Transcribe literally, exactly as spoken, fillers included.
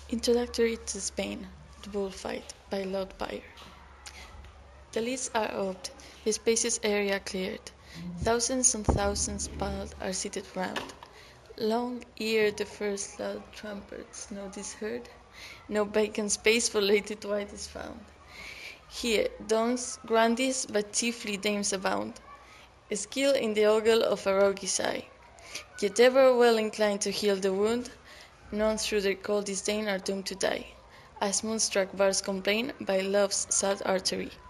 Introductory to Spain, The Bullfight by Lord Byron. The lists are out, the spacious area cleared. Thousands and thousands piled are seated round. Long ere the first loud trumpets notice heard, no vacant space for Lady Dwight is found. Here, dons, grandees, but chiefly dames abound, skill in the ogle of a roguish eye, yet ever well inclined to heal the wound. None through their cold disdain are doomed to die, as moonstruck bards complain by love's sad artery.